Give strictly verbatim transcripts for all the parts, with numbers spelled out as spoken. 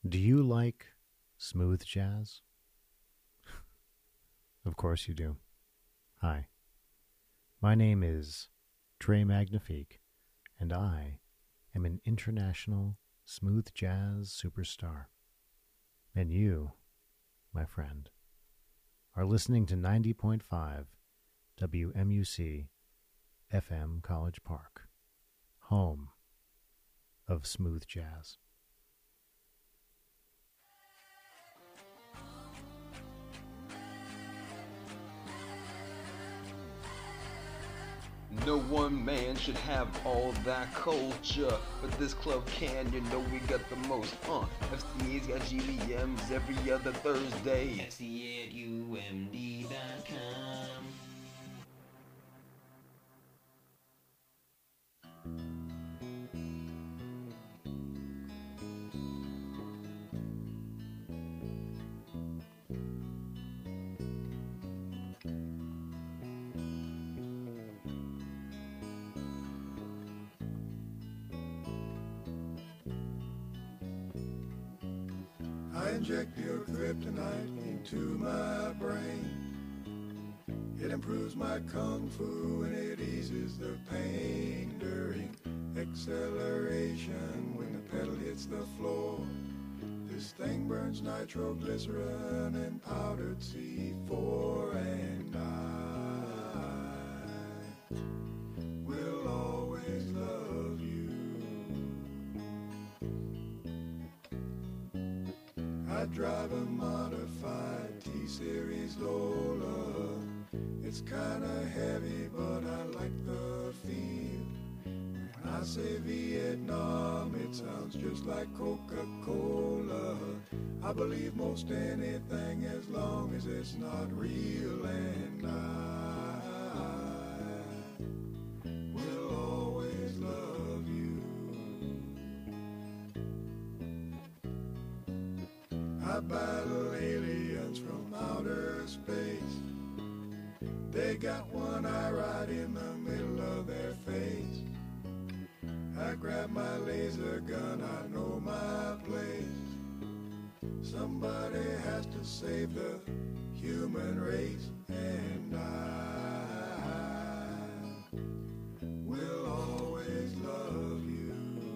Do you like smooth jazz? Of course you do. Hi, my name is Trey Magnifique, and I am an international smooth jazz superstar. And you, my friend, are listening to ninety point five W M U C F M College Park, home of smooth jazz. No one man should have all that culture, but this club can, you know we got the most. Uh, F C A's got G V Ms every other Thursday. F C A at U M D dot com. I inject your kryptonite into my brain. It improves my kung fu and it eases the pain during acceleration when the pedal hits the floor. This thing burns nitroglycerin and powdered C four, and I will always love you. I drive a modified T-Series Lola. It's kinda heavy, but I like the feel. When I say Vietnam, it sounds just like Coca-Cola. I believe most anything as long as it's not real, and I will always love you. I battle aliens from outer space. They got one eye right in the middle of their face. I grab my laser gun, I know my place. Somebody has to save the human race, and I will always love you.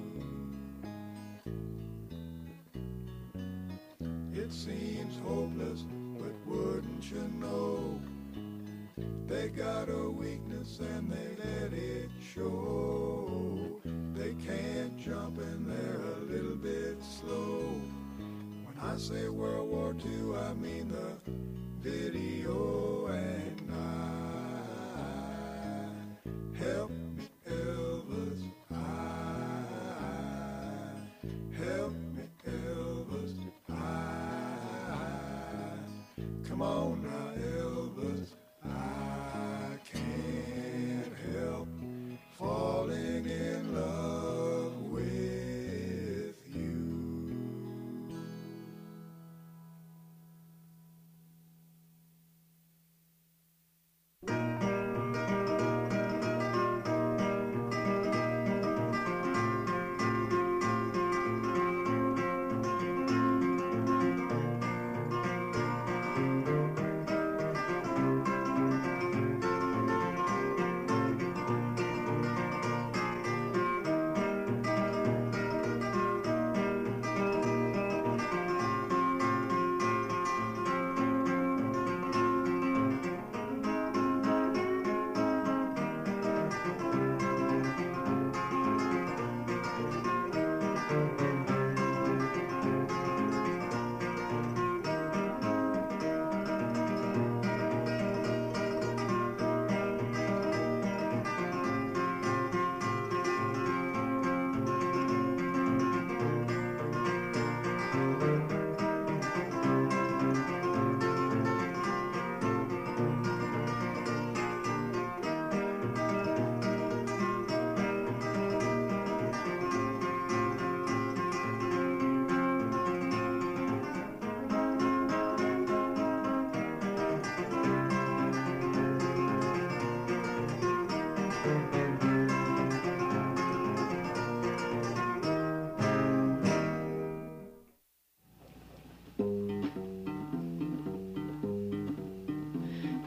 It seems hopeless, but wouldn't you know? They got a weakness and they let it show. They can't jump and they're a little bit slow. When I say World War Two, I mean the video, and I help me Elvis, I help me Elvis, I come on now Elvis. I can't help falling in love with you.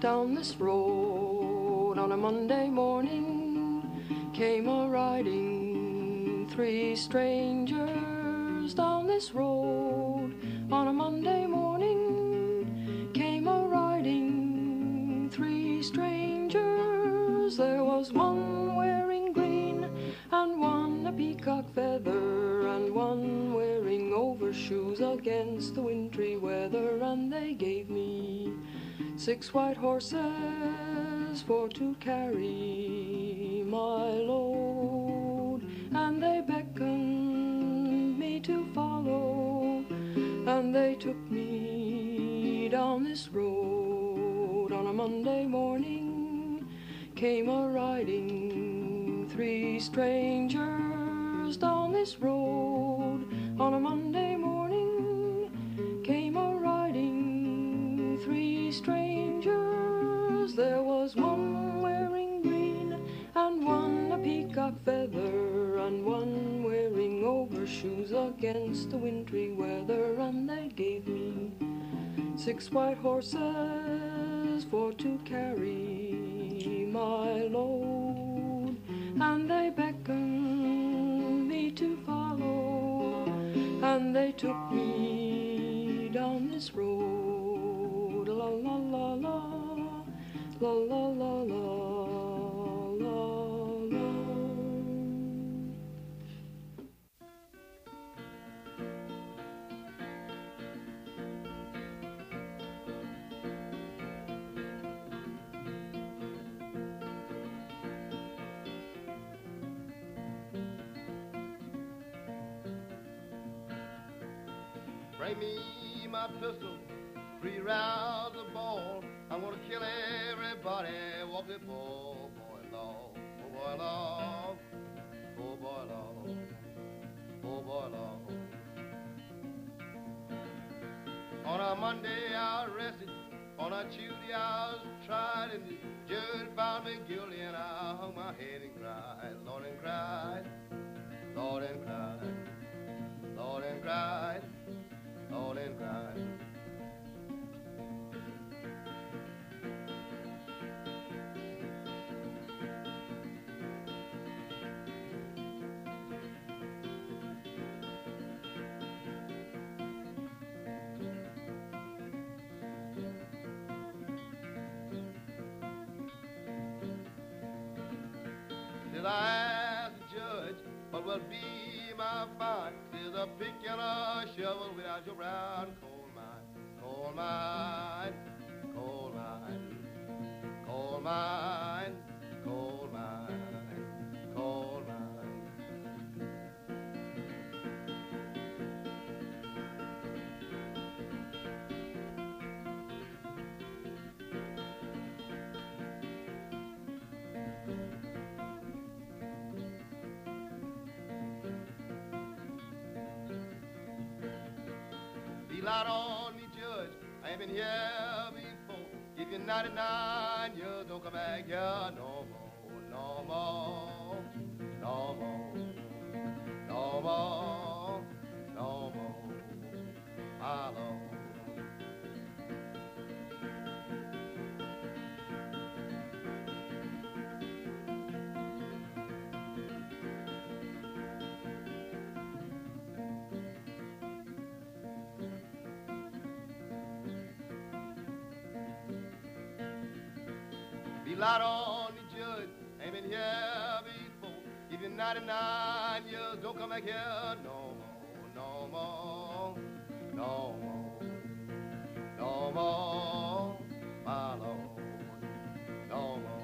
Down this road on a Monday morning came a riding three strangers. Down this road on a Monday morning came a riding three strangers. There was one wearing green and one a peacock feather and one wearing overshoes against the wintry weather, and they gave me six white horses for to carry my load, and they beckoned me to follow, and they took me down this road. On a Monday morning came a riding three strangers. Down this road on a Monday morning came a riding three strangers. There was one wearing green and one a peacock feather and one wearing overshoes against the wintry weather, and they gave me six white horses for to carry my load, and they beckoned me to follow, and they took me down this road. La la la la, la la la la, la la. Bring me my pistol, three rounds of ball. I'm gonna kill everybody, walk the ball, boy law, oh boy law, oh boy law, oh boy law. On a Monday I arrested, on a Tuesday I was tried, and the judge found me guilty, and I hung my head and cried, Lord, and cried, Lord, and cried, Lord, and cried, Lord, and cried. Till I asked the judge what will be my fine. Says a pick and a shovel without your brown coal mine, coal mine, coal mine, coal mine, coal mine, coal mine. Be light on me, judge, I ain't been here before. Give you ninety-nine years, don't come back here no more, no more, no more, no more, no more, my Lord. Be light on the judge, ain't been here before. Give you ninety-nine years, don't come back here no more, no more, no more, no more, my Lord, no more.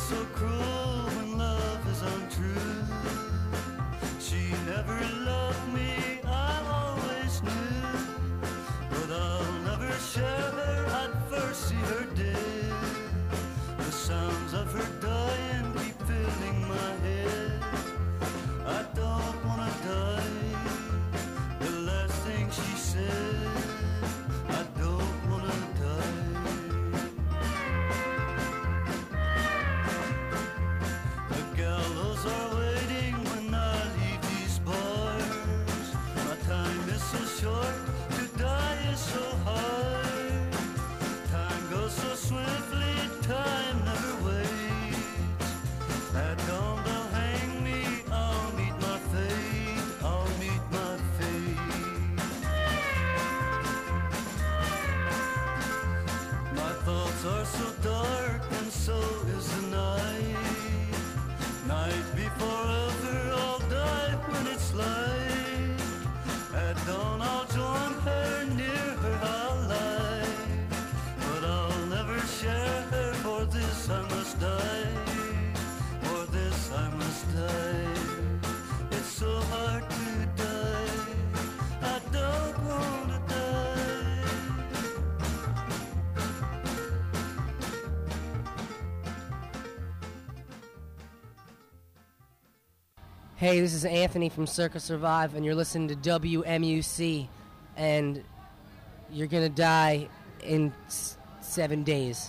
so cruel when love is untrue. She never loved me, I always knew. But I'll never share her, I'd first see her dead. The sounds of her dying keep filling my head. I don't wanna die, the last thing she said. I don't wanna die. The gallows are waiting when I leave these bars. My time is so short, to die is so hard. Time goes so swiftly, time never waits. At dawn they'll hang me, I'll meet my fate, I'll meet my fate. My thoughts are so dark and so is the night. Night before ever, I'll die when it's light. At dawn I'll join her, near her I'll lie. But I'll never share her, for this I must die. For this I must die. It's so hard to die, I don't wanna die. Hey, this is Anthony from Circa Survive, and you're listening to W M U C, and you're gonna die in s- seven days.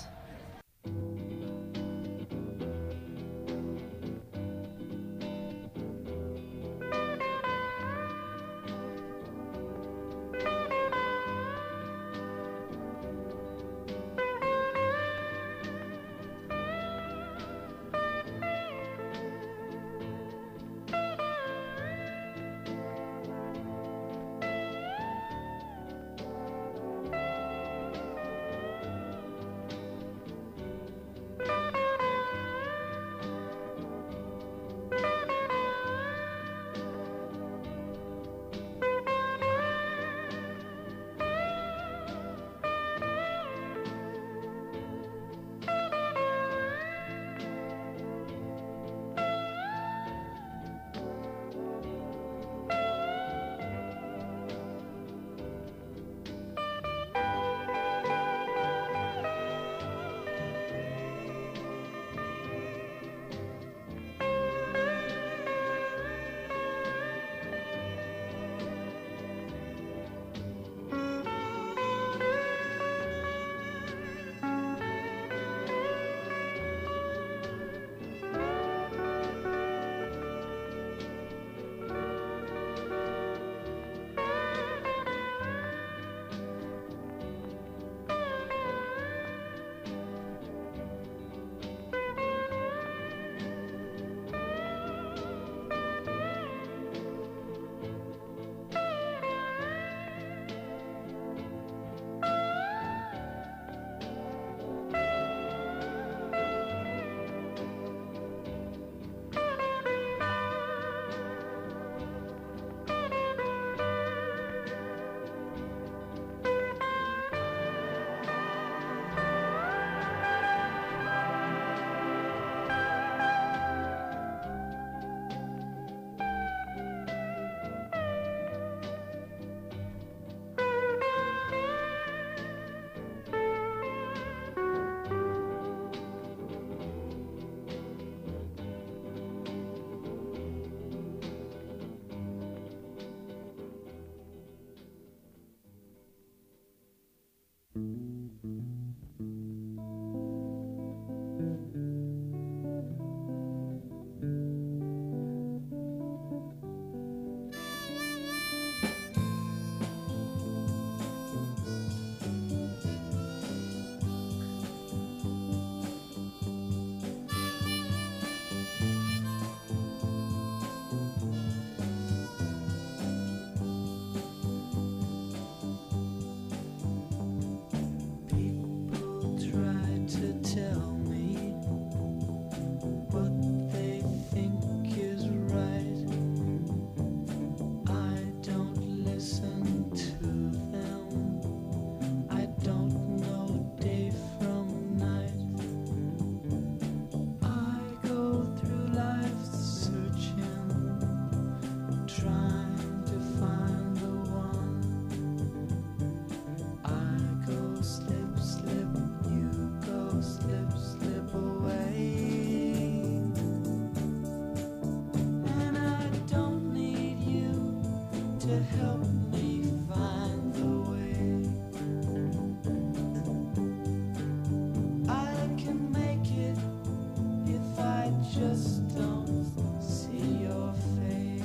just don't see your face.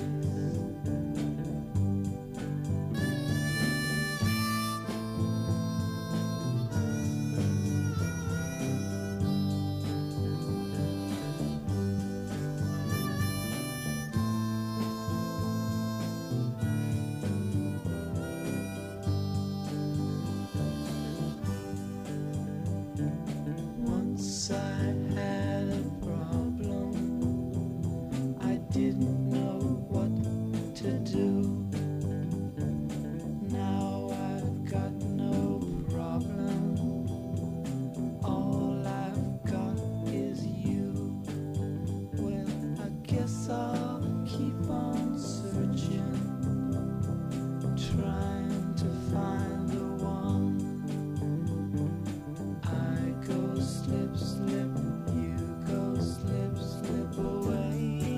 Once I had a problem, I didn't know what to do. Now I've got no problem, all I've got is you. Well, I guess I'll keep on searching, trying to find the one. I go slip, slip, you go slip, slip away.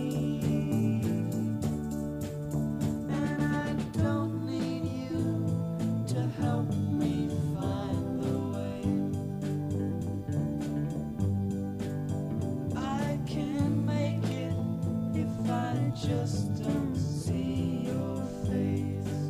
And I don't need you to help me find the way. I can make it if I just don't see your face.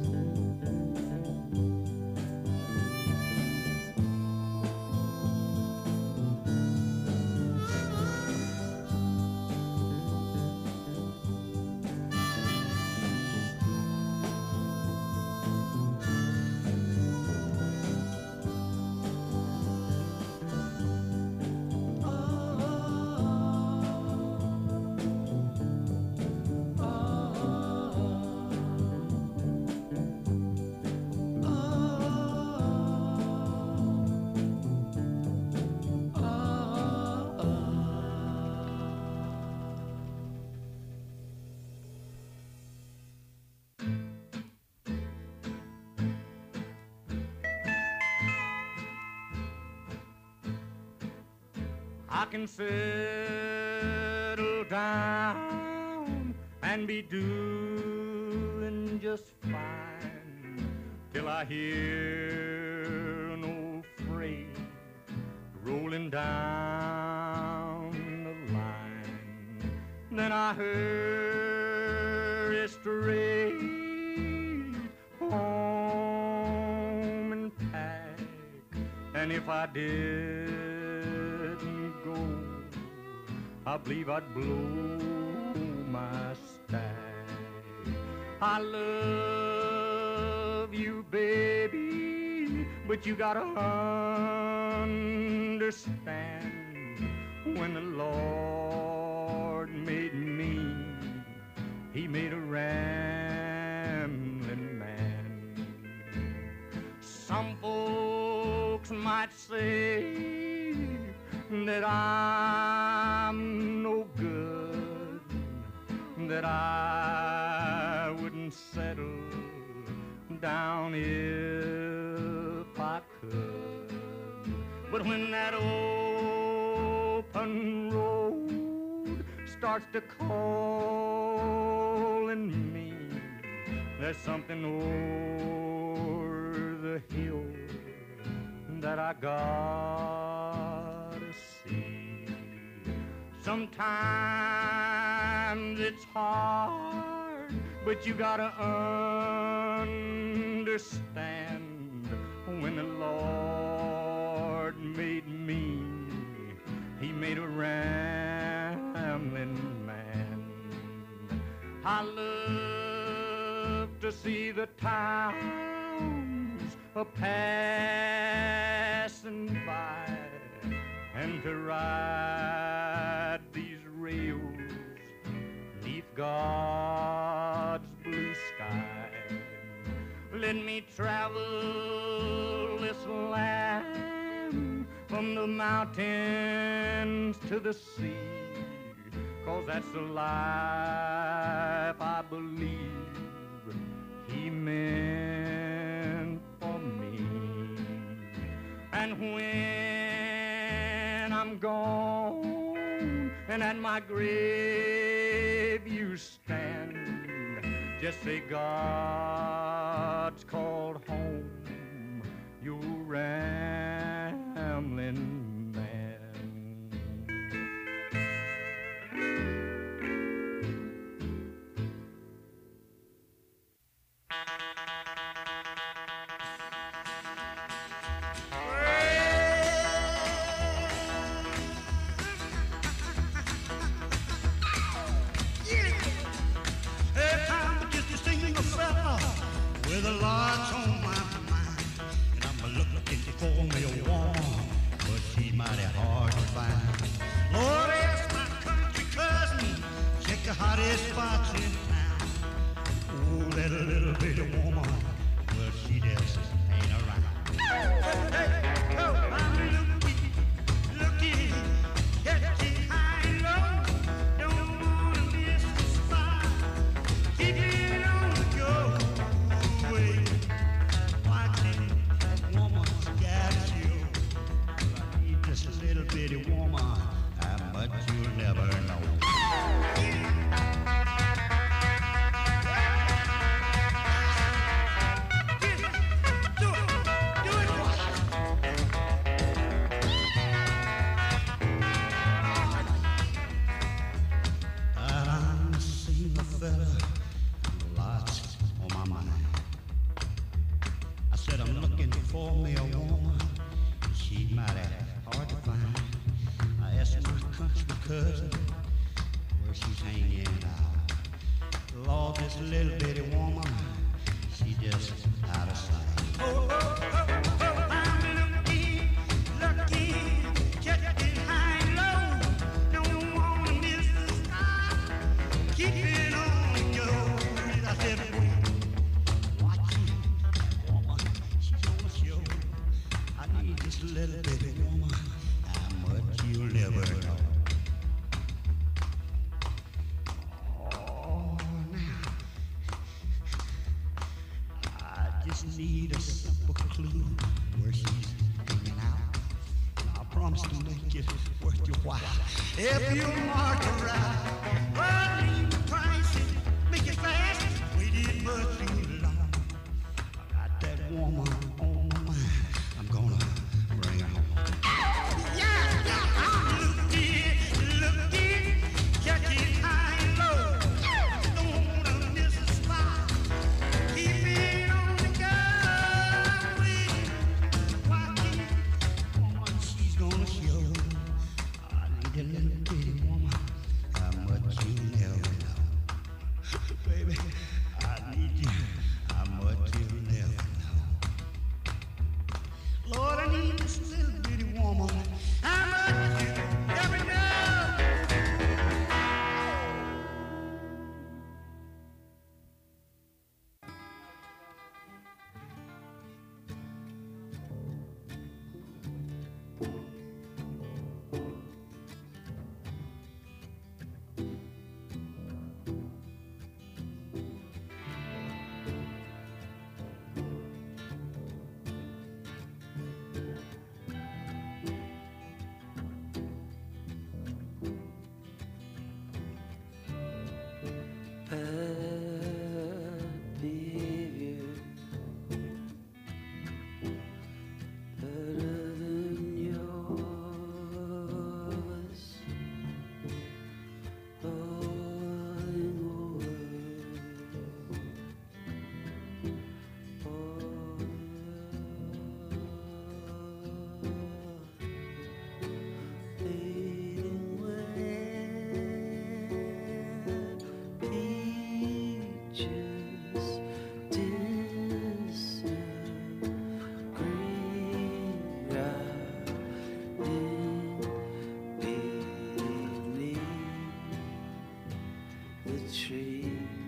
I can settle down and be doing just fine till I hear an old freight rolling down the line. Then I hurry straight home and pack, and if I did I believe I'd blow my stack. I love you, baby, but you gotta understand, when the Lord made me, He made a rambling man. Some folks might say that I'm no good, that I wouldn't settle down if I could. But when that open road starts to calling me, there's something over the hill that I gotta see. Sometimes it's hard, but you gotta understand, when the Lord made me, He made a rambling man. I love to see the towns a passing by, and to ride these rails neath God's blue sky. Let me travel this land from the mountains to the sea, 'cause that's the life I believe He meant for me. And when I'm gone and at my grave you stand, just say God's called home your rambling man. hardest spots in town. Oh, that little bitty woman, well, she just ain't around. Hey, hey, oh, I'm looking, looking, catching high and low. Don't wanna miss the spot. Keep it on the go. Wait, watching that woman's got you. I need this little bitty woman. How much you'll never know. I'm seeing a fella, lots on my mind. I said I'm looking for me a woman. She's mighty hard to find. I asked my country cousin where she's hanging out. Lord, this little bitty woman, she just out of sight. Oh, oh, oh, oh, I'm looking, looking, checking high and low. Don't wanna miss the spot. Keep it on the go. I said, wait, watching that woman, she's on the show. I need this little bitty woman. How much you'll never know. Oh, now I just need a simple clue where she's hanging out. I promise to make it worth your while. If you mark her right, well, leave the price and make it fast. Waited much too long. I got that woman on my mind. I'm gonna bring her home. Yeah, yeah, I'm looking, looking, checking high and low. Don't wanna miss a spot. Keep it on the go. Watching woman, she's gonna show. I need a little bitty woman. How much you never know, baby. I need you. How much you never know. Lord, I need this little bitty woman. How much you never know. Bad behavior, better than yours. Falling away, fading peaches, disintegrate, riding beneath the trees.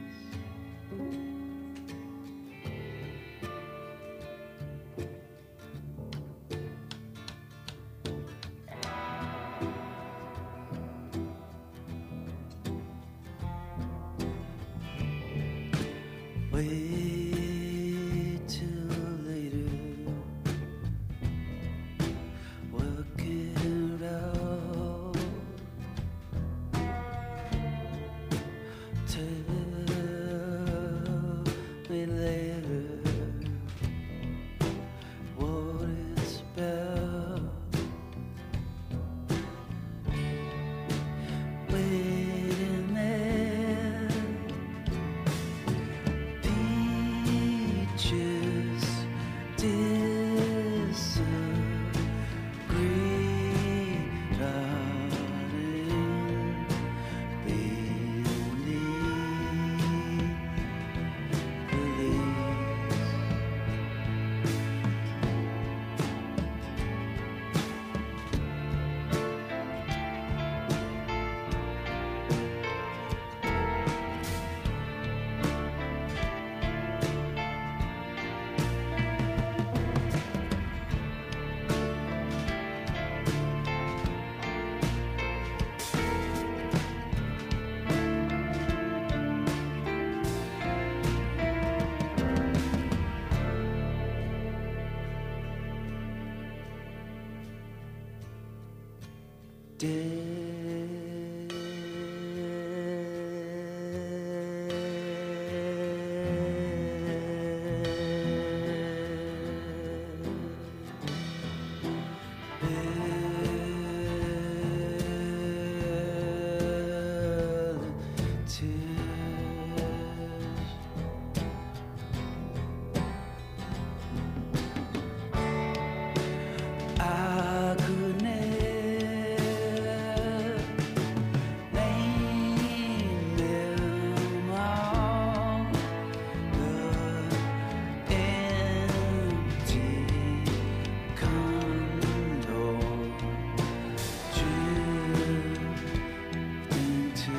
Wait till later, work it out. Tell I could never name them all. The empty condo drifted into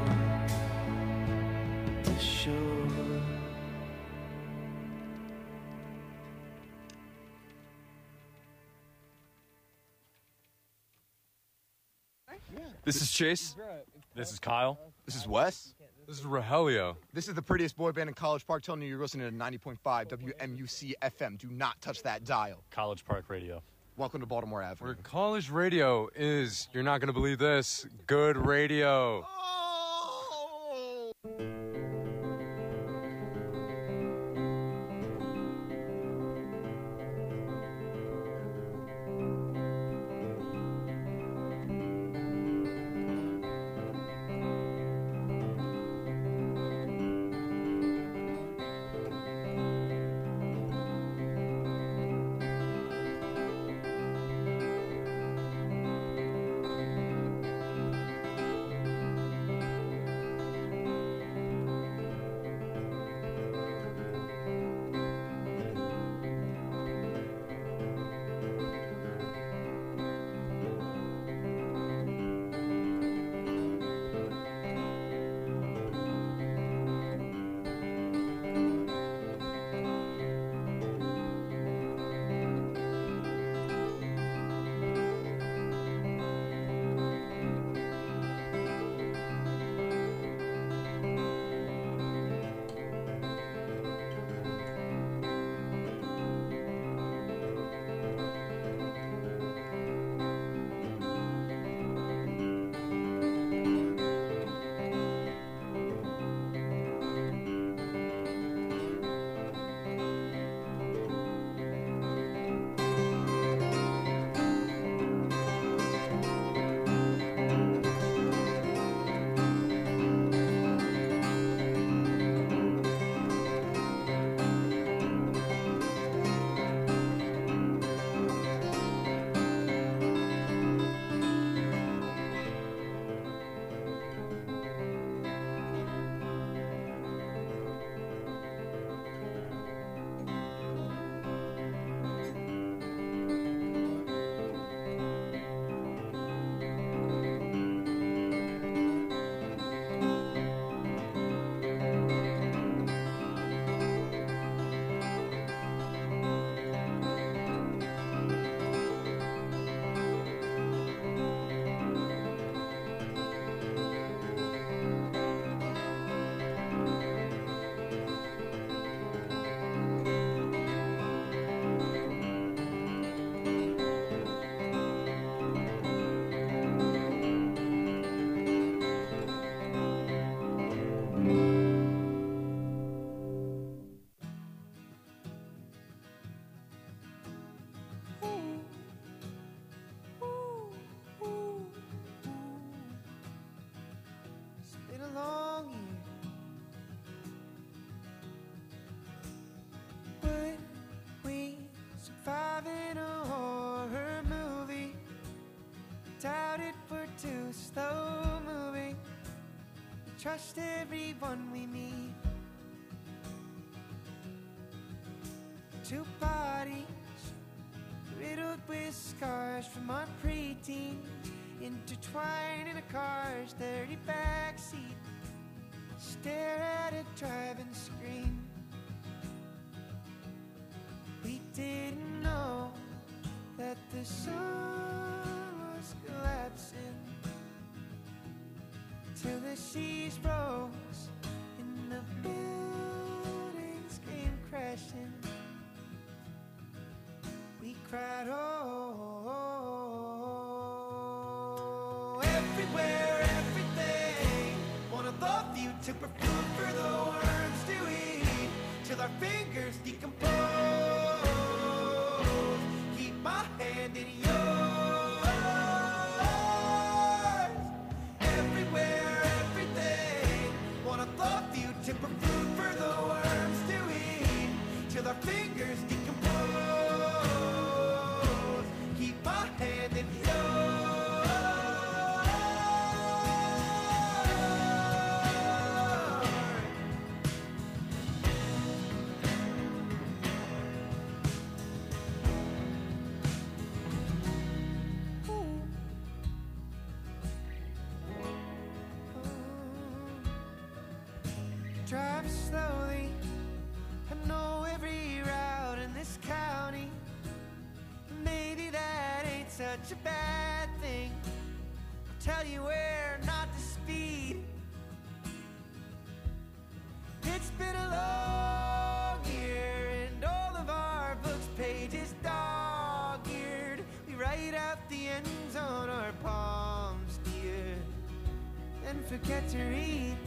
the shore. This is Chase. This is Kyle. This is Wes. This is Rogelio. This is the prettiest boy band in College Park telling you you're listening to ninety point five W M U C F M. Do not touch that dial. College Park Radio. Welcome to Baltimore Avenue. Where college radio is, you're not going to believe this, good radio. trust everyone we meet. Two bodies riddled with scars from our preteen, intertwined in a car's dirty backseat. Stare at a driving screen. We didn't know that the sun was collapsing till the seas rose and the buildings came crashing. We cried, oh, oh, oh, superfood for the worms to eat, till our fingers decompose. Keep my hand in yours. Everywhere, everything. Wanna love you, superfood for the worms to eat, till our fingers decompose. Keep my hand in yours. Drive slowly, I know every route in this county. Maybe that ain't such a bad thing. I'll tell you where not to speed. It's been a long year and all of our books pages dog-eared. We write out the ends on our palms, dear, then forget to read.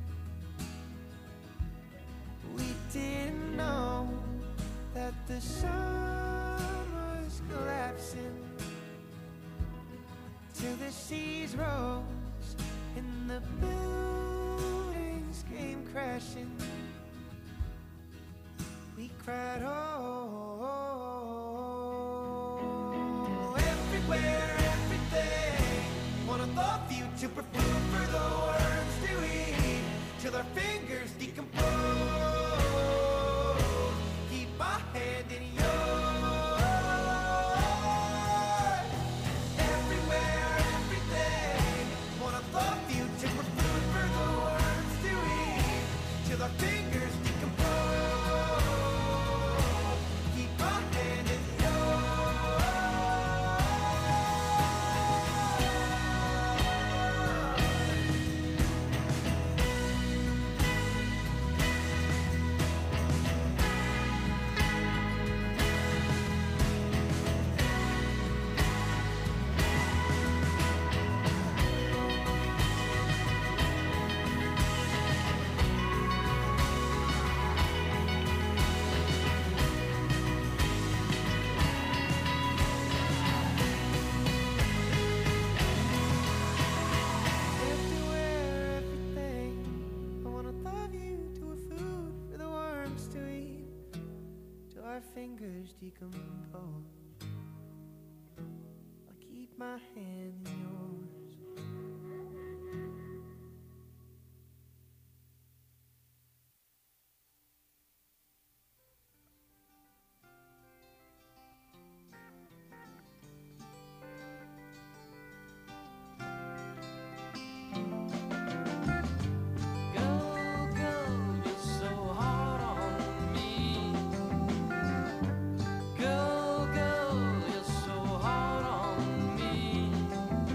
We didn't know that the sun was collapsing till the seas rose and the buildings came crashing. We cried, oh, everywhere, everything. Wanna love you, superfood for the worms to eat, till our fingers decompose. Keep my hand in yours. Everywhere, everything. Wanna love you, superfood for the worms to eat, till our fingers decompose. Keep my hand in fingers decompose. I'll keep my hand in yours. Girl, girl, you're so hard on me.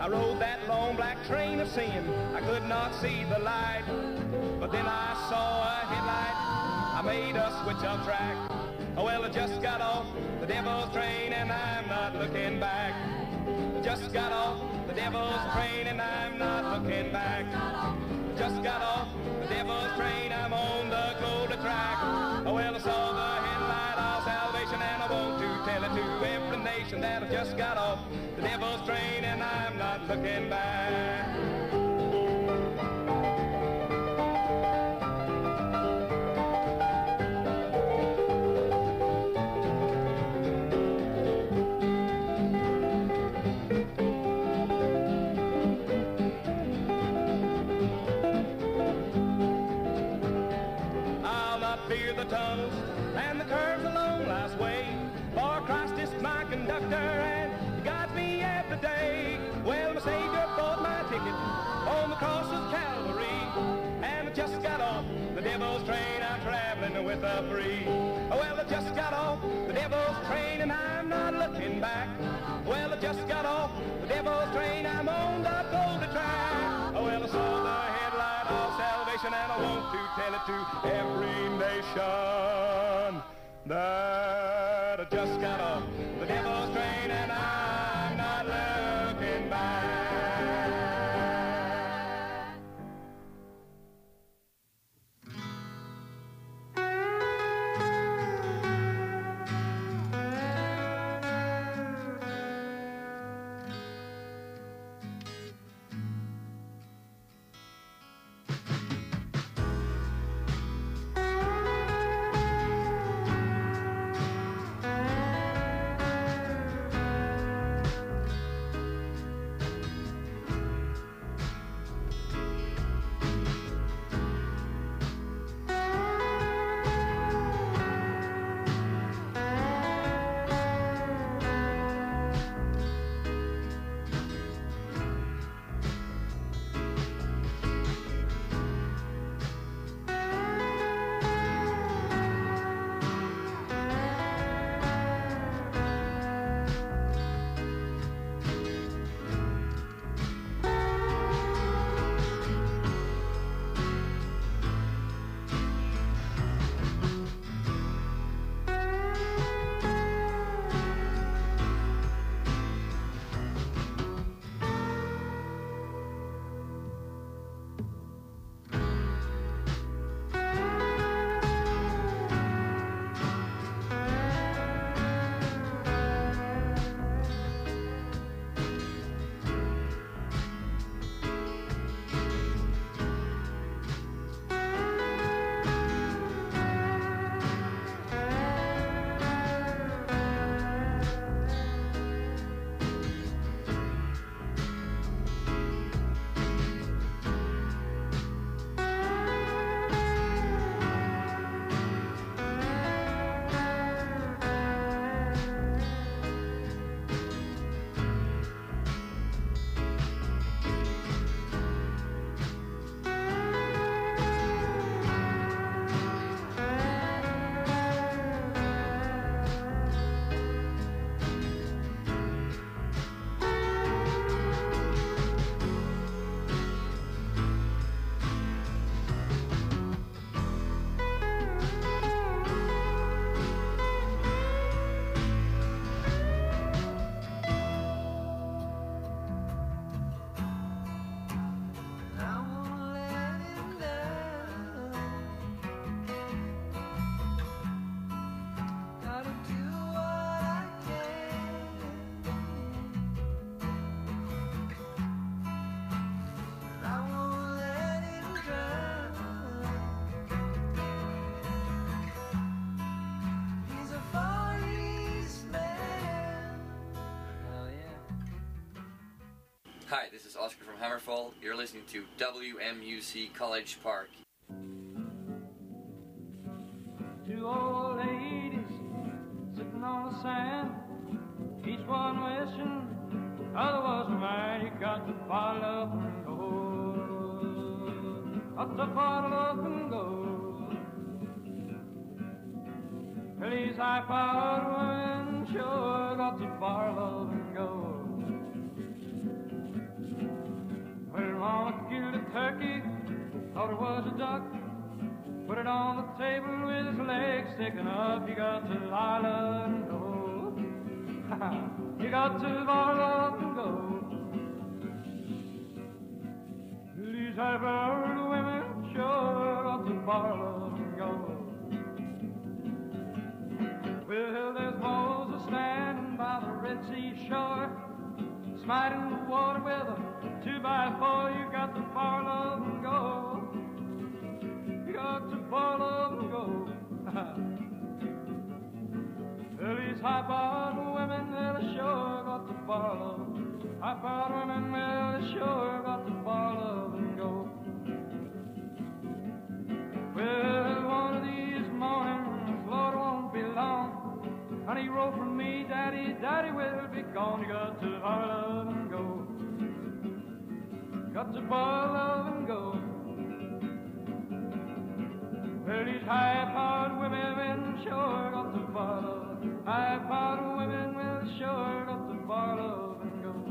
I rode that long black train of sin. I could not see the light, but then I saw a headlight. I made a switch of track. Oh, well, I just got off the devil's train and I'm not looking back. Just got off the devil's train and I'm not looking back. Just got off the devil's train, I'm on the golden track. Oh, well, I saw the headlight of salvation and I want to tell it to every nation that I just got off the devil's train and I'm not looking back. Fear the tunnels and the curves along life's way, for Christ is my conductor and he guides me every day. Well, my Savior bought my ticket on the cross of Calvary, and I just got off the devil's train. I'm traveling with a free. Oh, well, I just got off the devil's train and I'm not looking back. Well, I just got off the devil's train, I'm on the golden track. Oh, well, I saw the headlight of salvation and I want to tell it to every nation that I just got off the devil's train and I'm not looking back. Hi, this is Oscar from Hammerfall. You're listening to W M U C College Park. Two old ladies sitting on the sand, each one wishing the other was a man. You got to bottle up and go, got to bottle up and go. These high-powered women sure got to bottle up and go. turkey, thought it was a duck. Put it on the table with his legs sticking up. You got to lie up and go. You got to lie up and go. These high-powered women sure got to bar up and go. Well, there's Moses standing by the Red Sea shore, smiting the water with a two by four. You got to bar up and go. You got to bar up and go. Well, these high-powered women, well, they sure got to bar up. High-powered women, well, they sure got to bar up and go. Well, one of these mornings, Lord, it won't be long. Honey, roll from me, Daddy, Daddy will be gone. You got to bar up and go. Got to bar up and go. Well, these high-powered women sure got to bar up. High-powered women will sure got to bar up and go.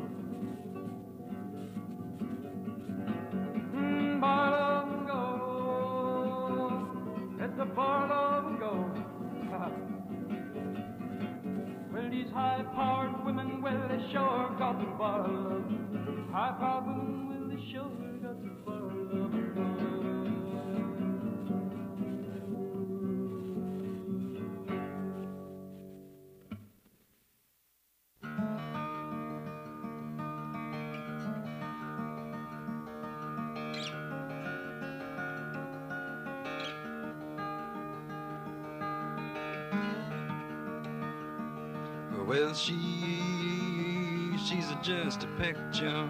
Mm, bar up and go. Let the bar up and go. Well, these high-powered women, well, they sure got to bar up. High-powered women, well, they sure got to bar up and go. Well, she, she's a just a picture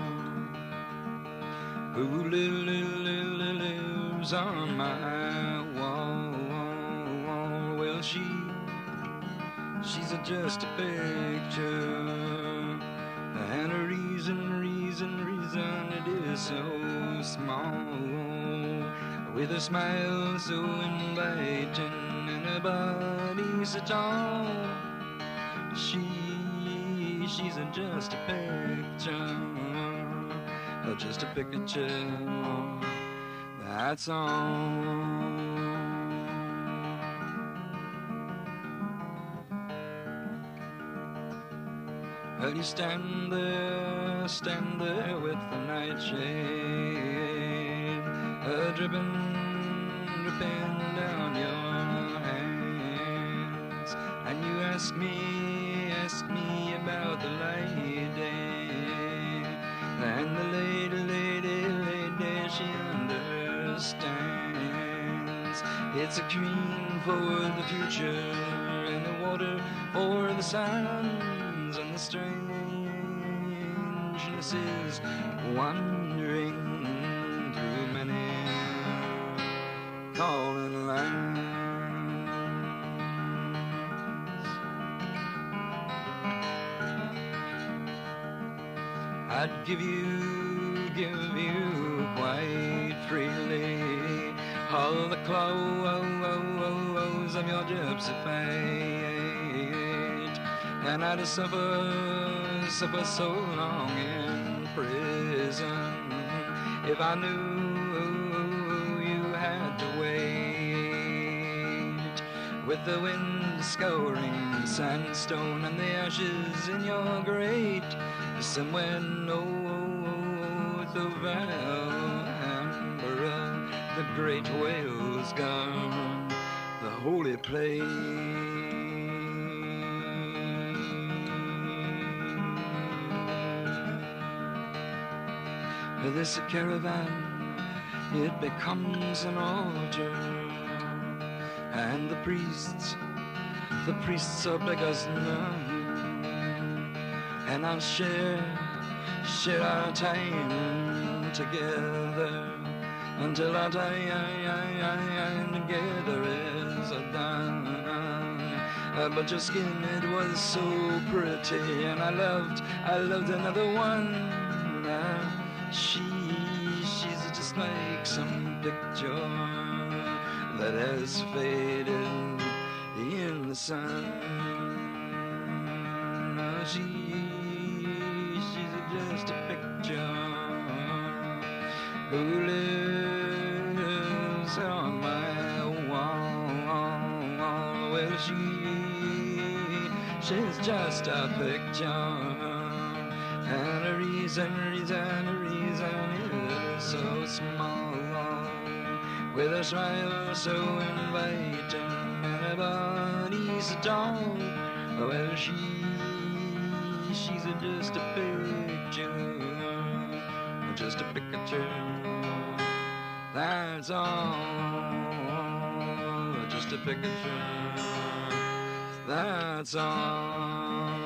who li- li- li- li- lives on my wall. Well, she, she's a just a picture, and a reason, reason, reason it is so small, with a smile so inviting and a body so tall. She, she's a just a picture, oh, just a picture, that's all. Well, you stand there, stand there with the nightshade, a dripping, dripping down your hands, and you ask me, ask me about the lady, and the lady, lady, lady, she understands. It's a queen for the future, and the water for the sands, and the strangeness is wandering through many calling lands. I'd give you, give you quite freely all the clothes of your gypsy fate, and I'd suffer, suffer so long in prison if I knew you had to wait, with the wind scouring sandstone and the ashes in your grate. Somewhere north of Alhambra, the great whale's gone, the holy place. This caravan, it becomes an altar, and the priests, the priests are beggars none. And I'll share, share our time together until our time together is done. Uh, but your skin, it was so pretty, and I loved, I loved another one. Uh, she, she's just like some picture that has faded in the sun. Uh, she, just a picture who lives on my wall. Well, she, she's just a picture, and a reason, reason, reason is so small, with a smile so inviting and a body so tall. Well, she, she's a, just a picture, just a picture, that's all, just a picture, that's all.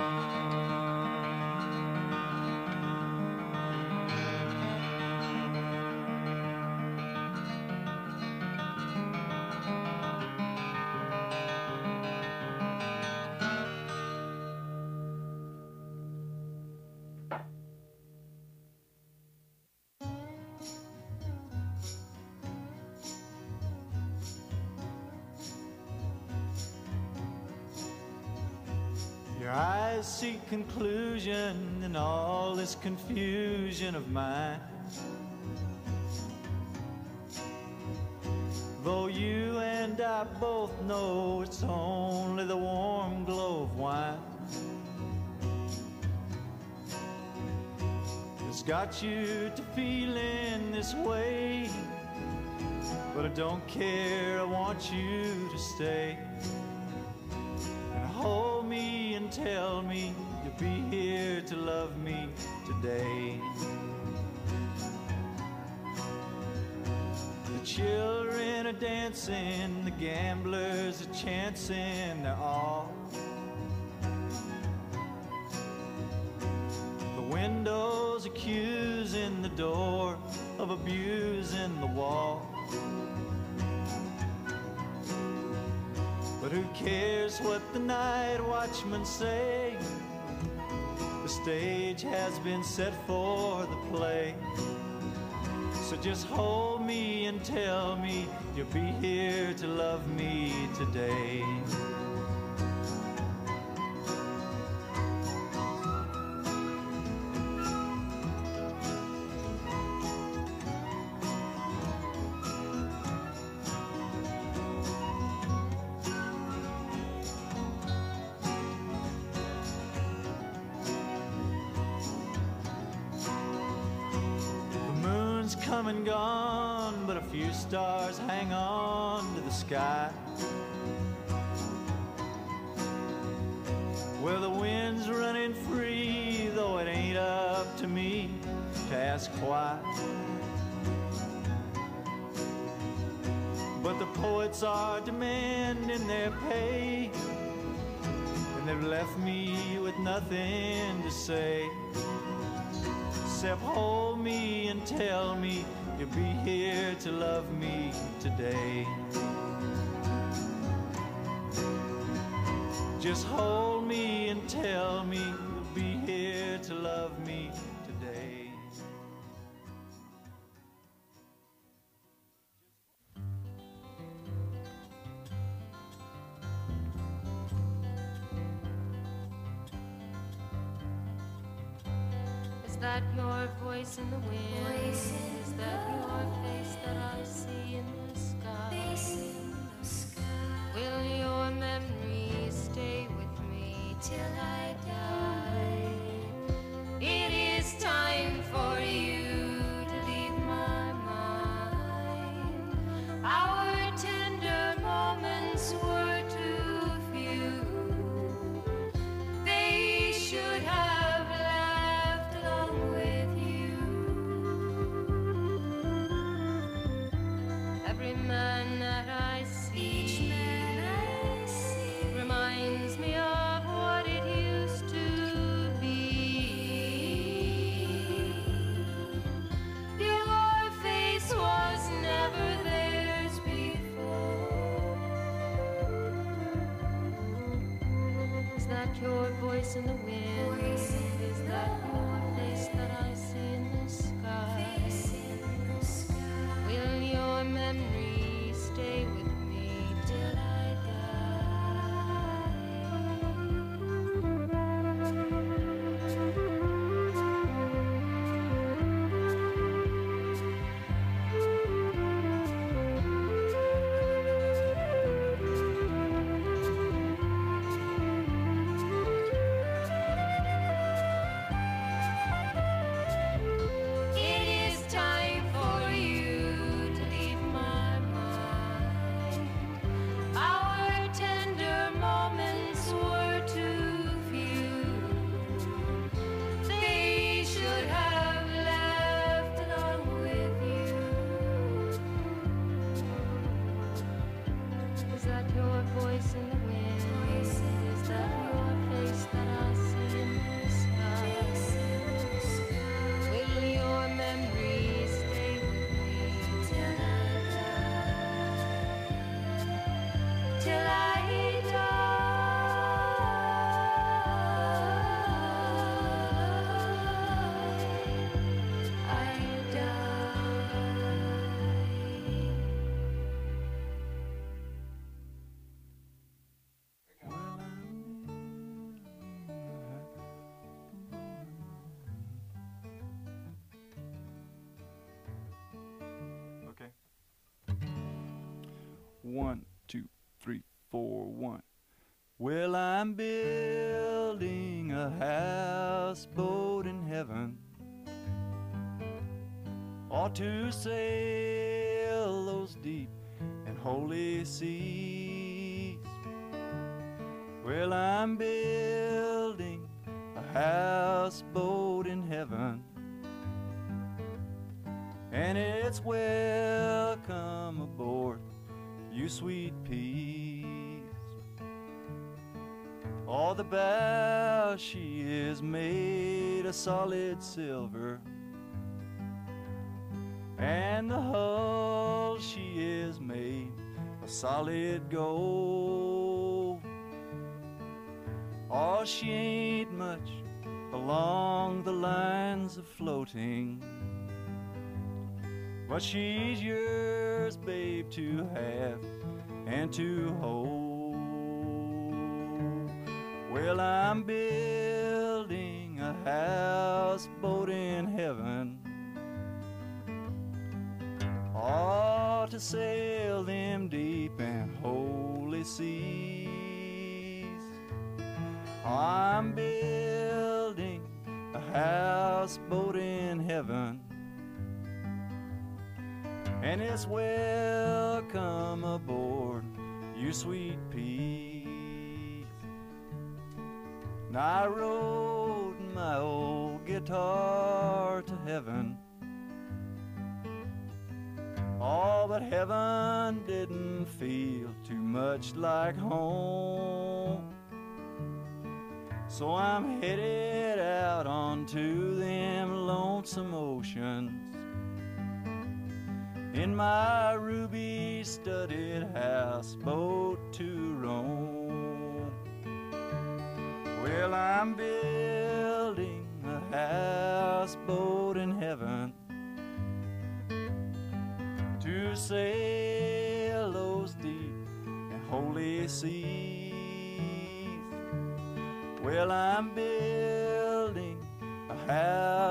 Your eyes seek conclusion in all this confusion of mine. Though you and I both know it's only the warm glow of wine that's got you to feeling this way. But I don't care, I want you to stay and hold me and tell me you'll be here to love me today. The children are dancing, the gamblers are chancing their all. The windows accusing the door of abusing the wall. But who cares what the night watchmen say? The stage has been set for the play. So just hold me and tell me you'll be here to love me today. Come and gone, but a few stars hang on to the sky. Well, the wind's running free, though it ain't up to me to ask why. But the poets are demanding their pay, and they've left me with nothing to say. Except hold me and tell me you'll be here to love me today. Just hold me and tell me you'll be here to love me today. Is that your voice in the wind? Is that your face that I see in the sky? Will your memory stay with me till I die? It is time for you to leave my mind. Our tender moments were too few. They should have man that I see, I see reminds me of what it used to be. Your face was never theirs before. Is that your voice in the wind? Is that your face that I see in the sky? Will your memory stay with me till I die? one, two, three, four, one. Well, I'm building a houseboat in heaven, ought to sail those deep and holy seas. Well, I'm building a houseboat in heaven, and it's welcome aboard, you sweet peas. All the bow she is made of solid silver, and the hull she is made of solid gold. Oh, she ain't much along the lines of floating, but she's yours, babe, to have and to hold. Well, I'm building a houseboat in heaven, ought to sail them deep and holy seas. I'm building a houseboat in heaven, and it's welcome aboard, you sweet peas. Now I rode my old guitar to heaven, oh, but heaven didn't feel too much like home. So I'm headed out onto them lonesome oceans in my ruby-studded houseboat to roam. Well, I'm building a houseboat in heaven to sail those deep and holy seas. Well, I'm building a house